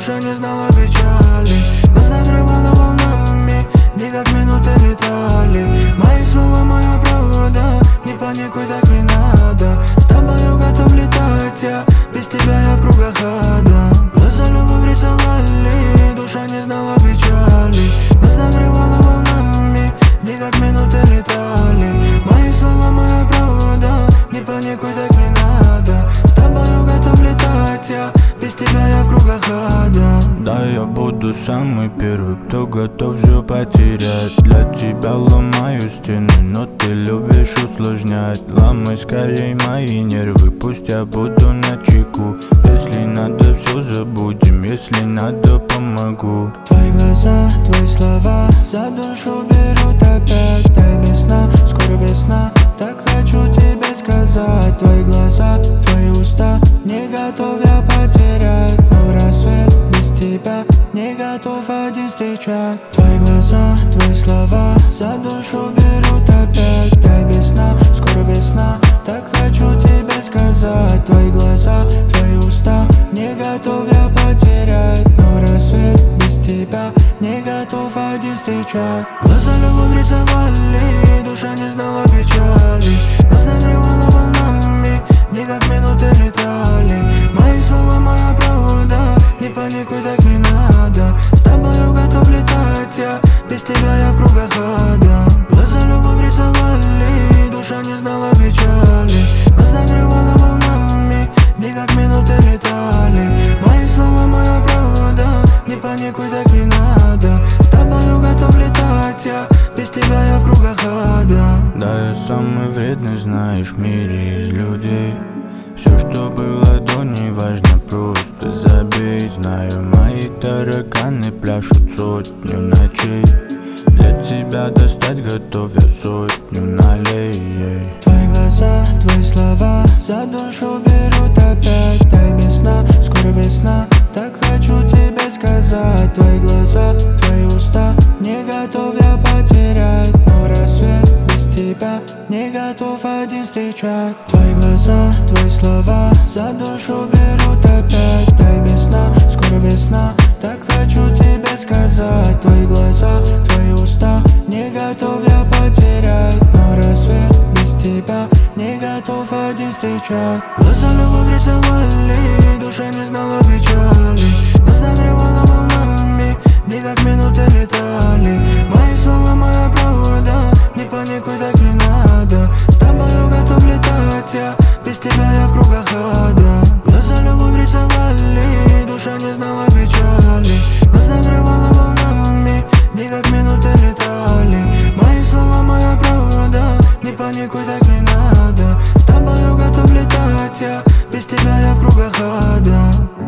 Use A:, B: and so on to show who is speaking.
A: душа не знала печали. Нас накрывало волнами, дни как минуты летали. Мои слова, моя правда, не паникуй, так не надо. С тобою готов летать я, без тебя я в кругах ада. Глаза любовь рисовали, душа не знала печали. Нас накрывало волнами, дни как минуты летали. Мои слова, моя правда, не паникуй, так не надо. С тобою готов летать я, без тебя я в кругах ада.
B: Да, я буду самый первый, кто готов все потерять. Для тебя ломаю стены, но ты любишь усложнять. Ломай скорей мои нервы, пусть я буду начеку. Если надо, все забудем, если надо, помогу.
A: Твои глаза, твои слова за душу берут опять. Дай без сна, скоро весна, так хочу тебе сказать. Твои глаза, твои уста, не готов я потерять. Но в рассвет без тебя не готов один встречать. Твои глаза, твои слова за душу берут опять. Дай без сна, скоро весна, так хочу тебе сказать. Твои глаза, твои уста, не готов я потерять. Но в рассвет без тебя не готов один встречать. Глаза любовь рисовали, душа не знала печали. Нас накрывало волнами, дни как минуты летали. Мои слова, моя правда, не паникуй, так не надо. С тобою готов летать я, без тебя я в кругах ада. Глаза любовь рисовали, душа не знала печали. Нас накрывало волнами, дни как минуты летали. Мои слова, моя правда, не паникуй, так не надо. С тобою готов летать я, без тебя я в кругах ада.
B: Да, я самый вредный, знаешь, в мире из людей. Все, что было до, не важно, просто забей. Знаю, мои тараканы пляшут сотню ночей. Для тебя достать готов я сотню налей.
A: Твои глаза, твои слова за душу берут опять. Дай без сна, скоро весна, так хочу тебе сказать. Твои глаза, твои уста, не готов я потерять. Но в рассвет без тебя не готов один встречать. Твои глаза, твои слова за душу берут опять. Дай без сна, скоро весна, так хочу тебе сказать. Твои глаза, твои уста, не готов я потерять. Но в рассвет без тебя не готов один встречать. Глаза любовь рисовали, душа не знала печали. Нас накрывало волнами, дни как минуты летали. Мои слова, моя правда, не паникуй, так не надо. С тобою готов летать я, без тебя я в кругах ада. Глаза любовь рисовали, душа не знала печали. Нас накрывало волнами, дни как минуты летали. Мои слова, моя правда, не паникуй, так не надо. С тобою готов летать я, без тебя я в кругах ада.